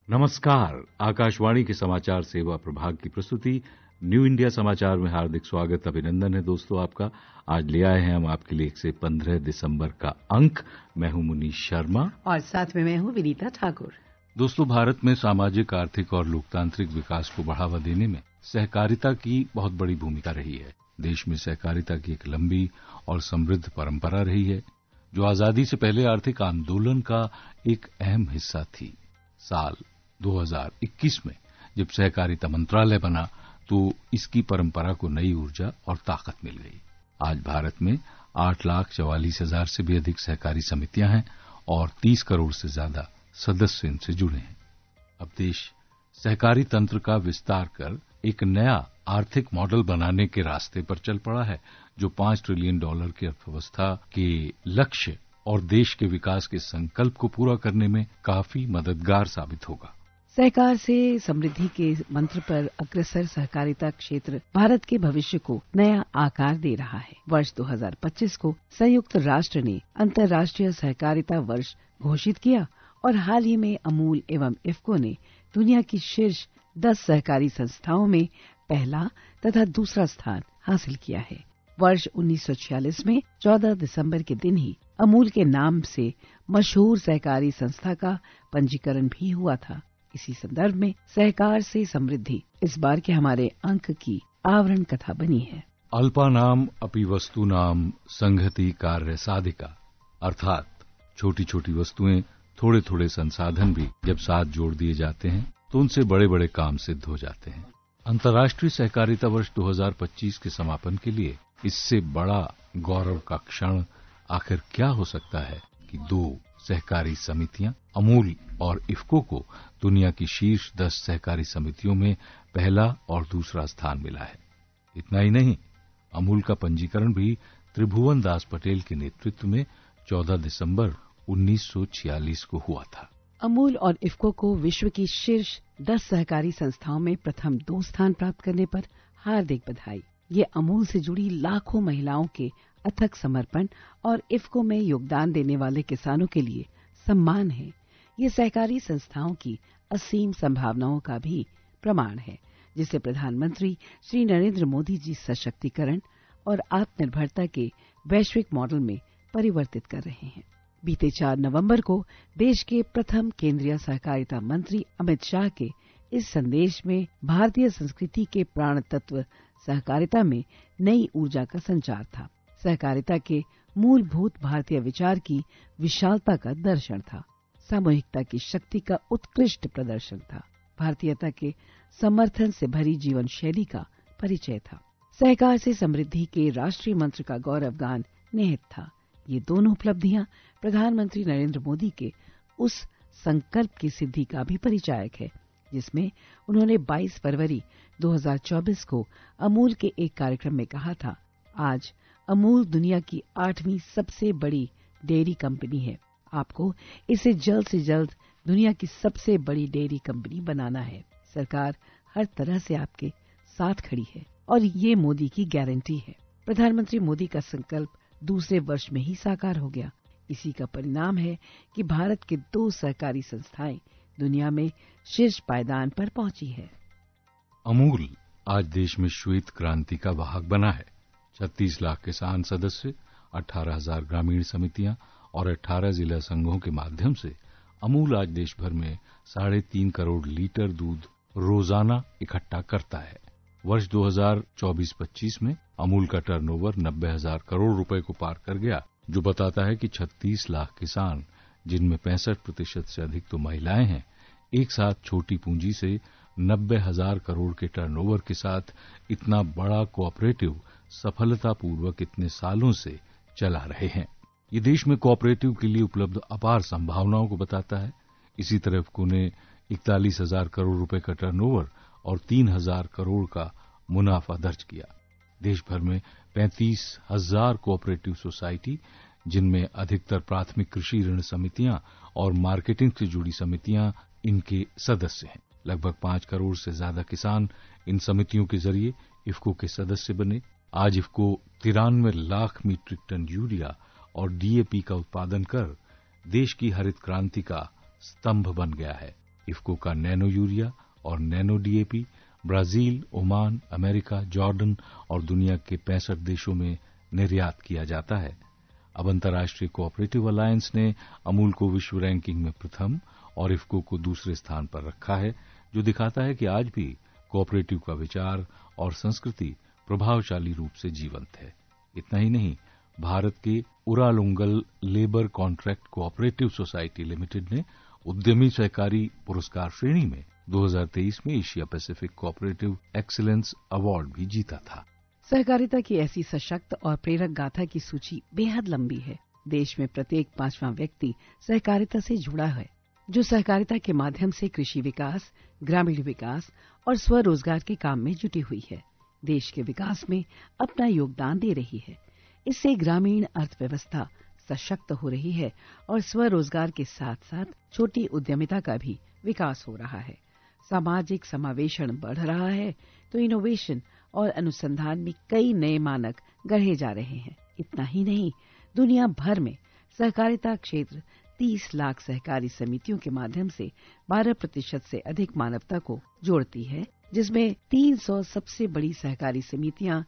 नमस्कार। आकाशवाणी के समाचार सेवा प्रभाग की प्रस्तुति न्यू इंडिया समाचार में हार्दिक स्वागत, अभिनंदन है दोस्तों आपका। आज ले आए हैं हम आपके लिए 1 से 15 दिसंबर का अंक। मैं हूं मुनीश शर्मा और साथ में मैं हूं विनीता ठाकुर। दोस्तों, भारत में सामाजिक, आर्थिक और लोकतांत्रिक विकास को बढ़ावा देने में सहकारिता की बहुत बड़ी भूमिका रही है। देश में सहकारिता की एक लंबी और समृद्ध परंपरा रही है, जो आजादी से पहले आर्थिक आंदोलन का एक अहम हिस्सा थी। साल 2021 में जब सहकारिता मंत्रालय बना तो इसकी परंपरा को नई ऊर्जा और ताकत मिल गई। आज भारत में 8,44,000 से भी अधिक सहकारी समितियां हैं और 30 करोड़ से ज्यादा सदस्य इनसे जुड़े हैं। अब देश सहकारी तंत्र का विस्तार कर एक नया आर्थिक मॉडल बनाने के रास्ते पर चल पड़ा है, जो $5 ट्रिलियन की अर्थव्यवस्था के लक्ष्य और देश के विकास के संकल्प को पूरा करने में काफी मददगार साबित होगा। सहकार से समृद्धि के मंत्र पर अग्रसर सहकारिता क्षेत्र भारत के भविष्य को नया आकार दे रहा है। वर्ष 2025 को संयुक्त राष्ट्र ने अंतर्राष्ट्रीय सहकारिता वर्ष घोषित किया और हाल ही में अमूल एवं इफ्को ने दुनिया की शीर्ष 10 सहकारी संस्थाओं में पहला तथा दूसरा स्थान हासिल किया है। वर्ष 1946 में 14 दिसंबर के दिन ही अमूल के नाम से मशहूर सहकारी संस्था का पंजीकरण भी हुआ था। इसी संदर्भ में सहकार से समृद्धि इस बार के हमारे अंक की आवरण कथा बनी है। अल्पानाम अपि वस्तूनाम संघति कार्य साधिका, अर्थात छोटी छोटी वस्तुएं, थोड़े थोड़े संसाधन भी जब साथ जोड़ दिए जाते हैं तो उनसे बड़े बड़े काम सिद्ध हो जाते हैं। अंतर्राष्ट्रीय सहकारिता वर्ष 2025 के समापन के लिए इससे बड़ा गौरव का क्षण आखिर क्या हो सकता है कि 2 सहकारी समितियां अमूल और इफ्को को दुनिया की शीर्ष 10 सहकारी समितियों में पहला और दूसरा स्थान मिला है। इतना ही नहीं, अमूल का पंजीकरण भी त्रिभुवन दास पटेल के नेतृत्व में 14 दिसंबर 1946 को हुआ था। अमूल और इफ्को को विश्व की शीर्ष 10 सहकारी संस्थाओं में प्रथम 2 स्थान प्राप्त करने पर हार्दिक बधाई। ये अमूल से जुड़ी लाखों महिलाओं के अथक समर्पण और इफ्को में योगदान देने वाले किसानों के लिए सम्मान है। ये सहकारी संस्थाओं की असीम संभावनाओं का भी प्रमाण है, जिसे प्रधानमंत्री श्री नरेंद्र मोदी जी सशक्तिकरण और आत्मनिर्भरता के वैश्विक मॉडल में परिवर्तित कर रहे हैं। बीते 4 नवंबर को देश के प्रथम केंद्रीय सहकारिता मंत्री अमित शाह के इस संदेश में भारतीय संस्कृति के प्राण तत्व सहकारिता में नई ऊर्जा का संचार था। सहकारिता के मूलभूत भारतीय विचार की विशालता का दर्शन था, सामूहिकता की शक्ति का उत्कृष्ट प्रदर्शन था, भारतीयता के समर्थन से भरी जीवन शैली का परिचय था। सहकार से समृद्धि के राष्ट्रीय मंत्र का गौरवगान निहित था। ये दोनों उपलब्धियां प्रधानमंत्री नरेंद्र मोदी के उस संकल्प की सिद्धि का भी परिचायक है, जिसमें उन्होंने 22 फरवरी 2024 को अमूल के एक कार्यक्रम में कहा था, आज अमूल दुनिया की 8वीं सबसे बड़ी डेयरी कंपनी है। आपको इसे जल्द से जल्द दुनिया की सबसे बड़ी डेयरी कंपनी बनाना है। सरकार हर तरह से आपके साथ खड़ी है और ये मोदी की गारंटी है। प्रधानमंत्री मोदी का संकल्प दूसरे वर्ष में ही साकार हो गया। इसी का परिणाम है कि भारत के 2 सहकारी संस्थाएं दुनिया में शीर्ष पायदान पर पहुंची है। अमूल आज देश में श्वेत क्रांति का वाहक बना है। 36 लाख किसान सदस्य, 18,000 ग्रामीण समितियां और 18 जिला संघों के माध्यम से अमूल आज देश भर में 3.5 करोड़ लीटर दूध रोजाना इकट्ठा करता है। वर्ष 2024-25 में अमूल का टर्नओवर 90,000 करोड़ रुपए को पार कर गया, जो बताता है कि 36 लाख किसान, जिनमें 65% से अधिक तो महिलाएं हैं, एक साथ छोटी पूंजी से 90,000 करोड़ के टर्नओवर के साथ इतना बड़ा कोऑपरेटिव सफलतापूर्वक इतने सालों से चला रहे हैं। ये देश में कोऑपरेटिव के लिए उपलब्ध अपार संभावनाओं को बताता है। इसी तरह इफ्को ने 41,000 करोड़ रुपए का टर्नओवर और 3,000 करोड़ का मुनाफा दर्ज किया। देश भर में 35,000 कोऑपरेटिव सोसाइटी, जिनमें अधिकतर प्राथमिक कृषि ऋण समितियां और मार्केटिंग से जुड़ी समितियां इनके सदस्य हैं। लगभग 5 करोड़ से ज्यादा किसान इन समितियों के जरिए इफ्को के सदस्य बने। आज IFFCO 93 lakh metric tonne urea और डीएपी का उत्पादन कर देश की हरित क्रांति का स्तंभ बन गया है। इफ्को का नैनो यूरिया और nano DAP Brazil, Oman, America, Jordan और दुनिया के 65 देशों में निर्यात किया जाता है। अब अंतर्राष्ट्रीय कोऑपरेटिव अलायंस ने अमूल को विश्व रैंकिंग में प्रथम और इफ्को को दूसरे स्थान पर रखा है, जो दिखाता है कि आज भी कोऑपरेटिव का विचार और संस्कृति प्रभावशाली रूप से जीवंत है। इतना ही नहीं, भारत के Uralungal labour contract cooperative society limited ने उद्यमी सहकारी पुरस्कार श्रेणी में 2023 में Asia Pacific cooperative excellence award भी जीता था। सहकारिता की ऐसी सशक्त और प्रेरक गाथा की सूची बेहद लंबी है। देश में प्रत्येक 5वां व्यक्ति सहकारिता से जुड़ा है, जो सहकारिता के माध्यम से कृषि विकास, ग्रामीण विकास और स्वरोजगार के काम में जुटी हुई है। देश के विकास में अपना योगदान दे रही है। इससे ग्रामीण अर्थव्यवस्था सशक्त हो रही है और स्वरोजगार के साथ साथ छोटी उद्यमिता का भी विकास हो रहा है। सामाजिक समावेशन बढ़ रहा है तो इनोवेशन और अनुसंधान में कई नए मानक गढ़े जा रहे हैं। इतना ही नहीं, दुनिया भर में सहकारिता क्षेत्र 30 लाख सहकारी समितियों के माध्यम से 12% से अधिक मानवता को जोड़ती है, जिसमें 300 सबसे बड़ी सहकारी समितियां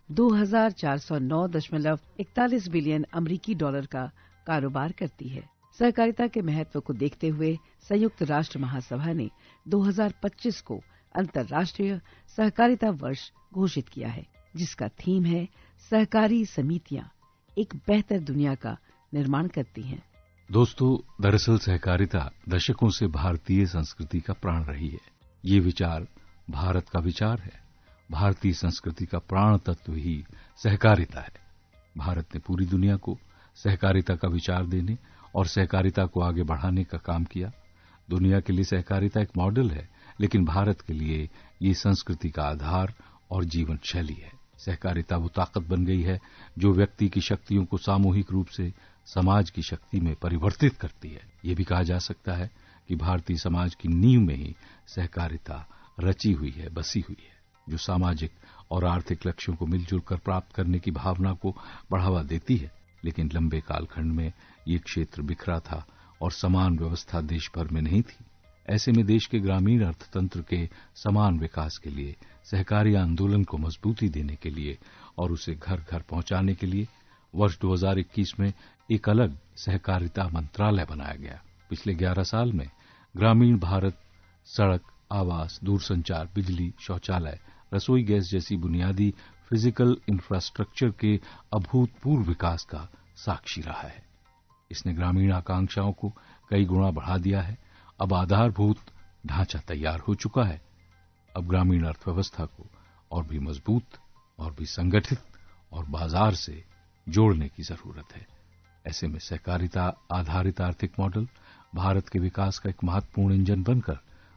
2409.41 बिलियन अमेरिकी डॉलर का कारोबार करती है। सहकारिता के महत्व को देखते हुए संयुक्त राष्ट्र महासभा ने 2025 को अंतर्राष्ट्रीय सहकारिता वर्ष घोषित किया है, जिसका थीम है सहकारी समितियां एक बेहतर दुनिया का निर्माण करती हैं। दोस्तों, दरअसल सहकारिता दशकों से भारतीय संस्कृति का प्राण रही है। ये विचार भारत का विचार है। भारतीय संस्कृति का प्राण तत्व ही सहकारिता है। भारत ने पूरी दुनिया को सहकारिता का विचार देने और सहकारिता को आगे बढ़ाने का काम किया। दुनिया के लिए सहकारिता एक मॉडल है, लेकिन भारत के लिए ये संस्कृति का आधार और जीवन शैली है। सहकारिता वो ताकत बन गई है जो व्यक्ति की शक्तियों को सामूहिक रूप से समाज की शक्ति में परिवर्तित करती है। ये भी कहा जा सकता है कि भारतीय समाज की नींव में ही सहकारिता रची हुई है, बसी हुई है, जो सामाजिक और आर्थिक लक्ष्यों को मिलजुल कर प्राप्त करने की भावना को बढ़ावा देती है। लेकिन लंबे कालखंड में ये क्षेत्र बिखरा था और समान व्यवस्था देश भर में नहीं थी। ऐसे में देश के ग्रामीण अर्थतंत्र के समान विकास के लिए, सहकारी आंदोलन को मजबूती देने के लिए और उसे घर घर पहुंचाने के लिए वर्ष 2021 में एक अलग सहकारिता मंत्रालय बनाया गया। पिछले 11 साल में ग्रामीण भारत सड़क, आवास, दूरसंचार, बिजली, शौचालय, रसोई गैस जैसी बुनियादी फिजिकल इंफ्रास्ट्रक्चर के अभूतपूर्व विकास का साक्षी रहा है। इसने ग्रामीण आकांक्षाओं को कई गुना बढ़ा दिया है। अब आधारभूत ढांचा तैयार हो चुका है। अब ग्रामीण अर्थव्यवस्था को और भी मजबूत और भी संगठित और बाजार से जोड़ने की जरूरत है। ऐसे में सहकारिता आधारित आर्थिक मॉडल भारत के विकास का एक महत्वपूर्ण इंजन बनकर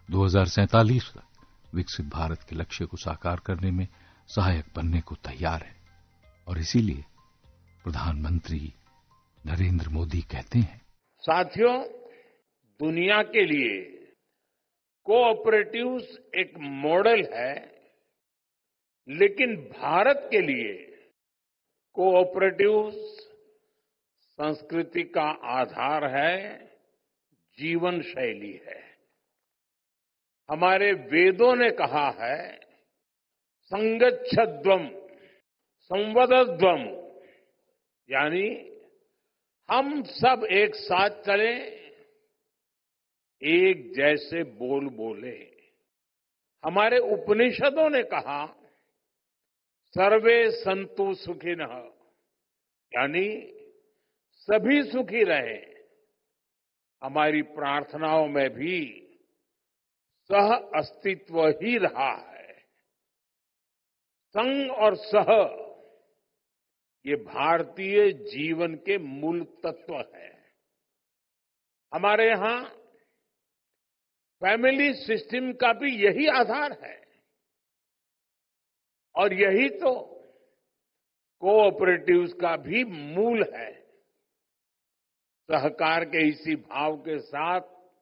2047 तक विकसित भारत के लक्ष्य को साकार करने में सहायक बनने को तैयार है। और इसीलिए प्रधानमंत्री नरेंद्र मोदी कहते हैं, साथियों, दुनिया के लिए कोऑपरेटिव्स एक मॉडल है, लेकिन भारत के लिए कोऑपरेटिव्स संस्कृति का आधार है, जीवन शैली है। हमारे वेदों ने कहा है, संगच्छध्वम संवदध्वम, यानी हम सब एक साथ चलें, एक जैसे बोल बोले। हमारे उपनिषदों ने कहा, सर्वे संतु सुखिनः, यानी सभी सुखी रहे। हमारी प्रार्थनाओं में भी सह अस्तित्व ही रहा है। संग और सह, ये भारतीय जीवन के मूल तत्व है। हमारे यहां फैमिली सिस्टम का भी यही आधार है और यही तो कोऑपरेटिव्स का भी मूल है। सहकार के इसी भाव के साथ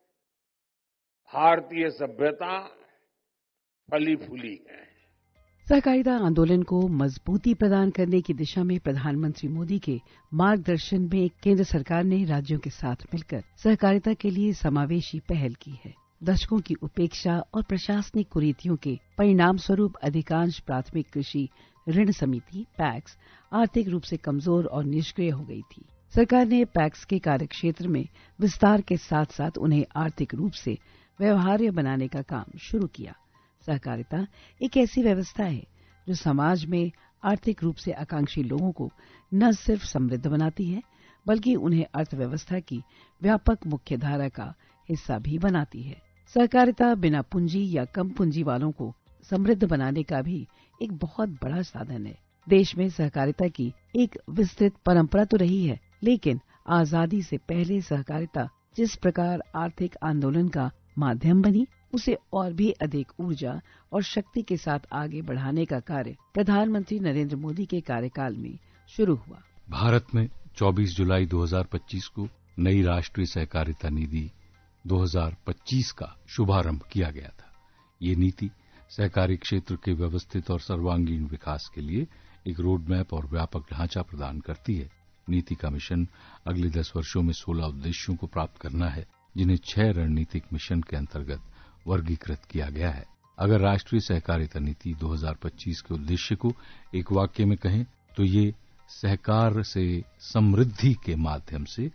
भारतीय सभ्यता फली फूली है। सहकारिता आंदोलन को मजबूती प्रदान करने की दिशा में प्रधानमंत्री मोदी के मार्गदर्शन में केंद्र सरकार ने राज्यों के साथ मिलकर सहकारिता के लिए समावेशी पहल की है। दशकों की उपेक्षा और प्रशासनिक कुरीतियों के परिणाम स्वरूप अधिकांश प्राथमिक कृषि ऋण समिति पैक्स आर्थिक रूप से कमजोर और निष्क्रिय हो गई थी। सरकार ने पैक्स के कार्यक्षेत्र में विस्तार के साथ साथ उन्हें आर्थिक रूप से व्यवहार्य बनाने का काम शुरू किया। सहकारिता एक ऐसी व्यवस्था है जो समाज में आर्थिक रूप से आकांक्षी लोगों को न सिर्फ समृद्ध बनाती है बल्कि उन्हें अर्थव्यवस्था की व्यापक मुख्यधारा का हिस्सा भी बनाती है। सहकारिता बिना पूंजी या कम पूंजी वालों को समृद्ध बनाने का भी एक बहुत बड़ा साधन है। देश में सहकारिता की एक विस्तृत परंपरा तो रही है, लेकिन आजादी से पहले सहकारिता जिस प्रकार आर्थिक आंदोलन का माध्यम बनी, उसे और भी अधिक ऊर्जा और शक्ति के साथ आगे बढ़ाने का कार्य प्रधानमंत्री नरेंद्र मोदी के कार्यकाल में शुरू हुआ। भारत में 24 जुलाई 2025 को नई राष्ट्रीय सहकारिता नीति 2025 का शुभारंभ किया गया था। ये नीति सहकारी क्षेत्र के व्यवस्थित और सर्वांगीण विकास के लिए एक रोड मैप और व्यापक ढांचा प्रदान करती है। नीति का मिशन अगले 10 वर्षों में 16 उद्देश्यों को प्राप्त करना है, जिन्हें 6 रणनीतिक मिशन के अंतर्गत वर्गीकृत किया गया है। अगर राष्ट्रीय सहकारिता नीति 2025 के उद्देश्य को एक वाक्य में कहें तो ये सहकार से समृद्धि के माध्यम से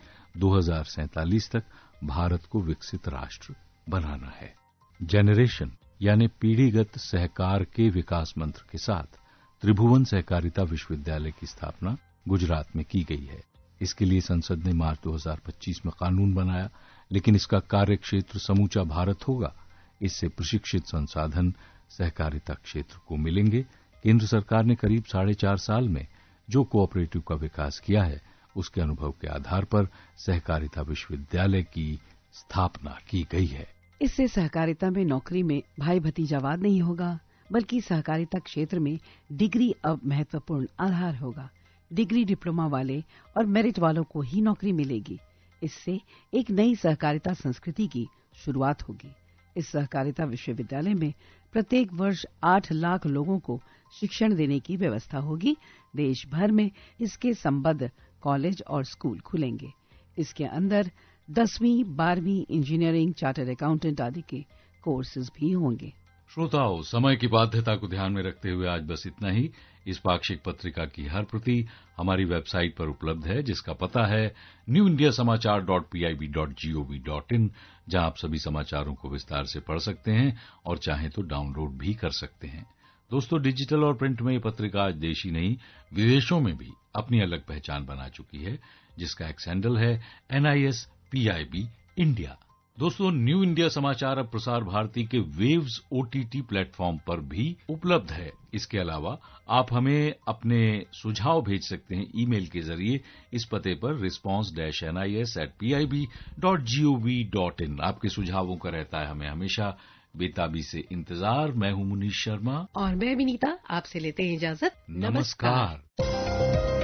2047 तक भारत को विकसित राष्ट्र बनाना है। जेनरेशन यानी पीढ़ीगत सहकार के विकास मंत्र के साथ त्रिभुवन सहकारिता विश्वविद्यालय की स्थापना गुजरात में की गई है। इसके लिए संसद ने मार्च 2025 में कानून बनाया, लेकिन इसका कार्य क्षेत्र समूचा भारत होगा। इससे प्रशिक्षित संसाधन सहकारिता क्षेत्र को मिलेंगे। केंद्र सरकार ने करीब 4.5 साल में जो कोऑपरेटिव का विकास किया है, उसके अनुभव के आधार पर सहकारिता विश्वविद्यालय की स्थापना की गई है। इससे सहकारिता में नौकरी में भाई भतीजावाद नहीं होगा, बल्कि सहकारिता क्षेत्र में डिग्री अब महत्वपूर्ण आधार होगा। डिग्री डिप्लोमा वाले और मेरिट वालों को ही नौकरी मिलेगी। इससे एक नई सहकारिता संस्कृति की शुरुआत होगी। इस सहकारिता विश्वविद्यालय में प्रत्येक वर्ष 8 लाख लोगों को शिक्षण देने की व्यवस्था होगी। देश भर में इसके संबद्ध कॉलेज और स्कूल खुलेंगे। इसके अंदर 10वीं, 12वीं इंजीनियरिंग, चार्टर्ड अकाउंटेंट आदि के कोर्सेज भी होंगे। श्रोताओं, समय की बाध्यता को ध्यान में रखते हुए आज बस इतना ही। इस पाक्षिक पत्रिका की हर प्रति हमारी वेबसाइट पर उपलब्ध है, जिसका पता है newindiasamaachar.pib.gov.in, जहां आप सभी समाचारों को विस्तार से पढ़ सकते हैं और चाहें तो डाउनलोड भी कर सकते हैं। दोस्तों, डिजिटल और प्रिंट में ये पत्रिका आज देश ही नहीं, विदेशों में भी अपनी अलग पहचान बना चुकी है, जिसका एक हैंडल है NISPIB इंडिया। दोस्तों, न्यू इंडिया समाचार अब प्रसार भारती के वेव्स OTT प्लेटफॉर्म पर भी उपलब्ध है। इसके अलावा आप हमें अपने सुझाव भेज सकते हैं ईमेल के जरिए इस पते पर response-nis@pib.gov.in। आपके सुझावों का रहता है हमें हमेशा बेताबी से इंतजार। मैं हूं मुनीश शर्मा और मैं विनीता, आपसे लेते हैं इजाजत। नमस्कार।